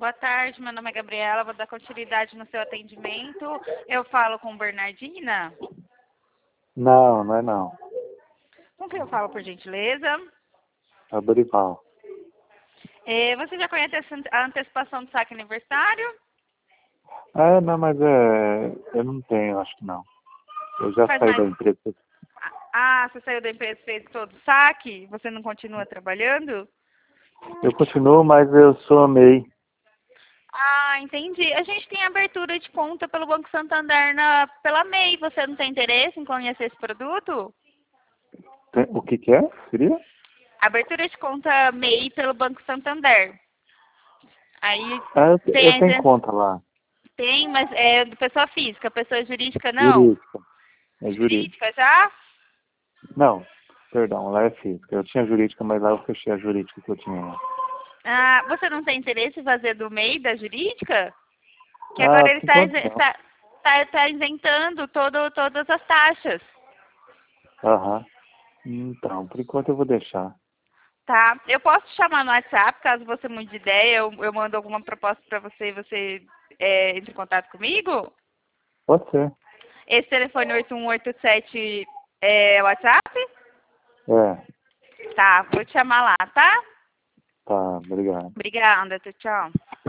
boa tarde. Meu nome é Gabriela, vou dar continuidade no seu atendimento. Eu falo com Bernardina? Não, não é não. Com quem eu falo, por gentileza? É o Dorival. Você já conhece a antecipação do saque aniversário? Não, mas eu não tenho, acho que não. Eu já Faz saí mais... da empresa. Você saiu da empresa e fez todo o saque? Você não continua trabalhando? Eu continuo, mas eu sou MEI. Entendi. A gente tem abertura de conta pelo Banco Santander pela MEI. Você não tem interesse em conhecer esse produto? O que que é? Seria? Abertura de conta MEI pelo Banco Santander. Aí Eu tenho conta lá. tem, mas é de pessoa física, pessoa jurídica não. Jurídica. É jurídica. Jurídica já? Não, perdão, lá é física. Eu tinha jurídica, mas lá eu fechei a jurídica que eu tinha. Você não tem interesse em fazer do MEI da jurídica? Que agora ele Por enquanto não. tá isentando todas as taxas. Aham. Então, por enquanto eu vou deixar. Tá? Eu posso te chamar no WhatsApp, caso você mude de ideia, eu mando alguma proposta para você e você entre em contato comigo? Pode ser. Esse telefone 8187 é WhatsApp? É, Tá, vou te chamar lá, tá? tá, obrigado. Obrigada, tchau.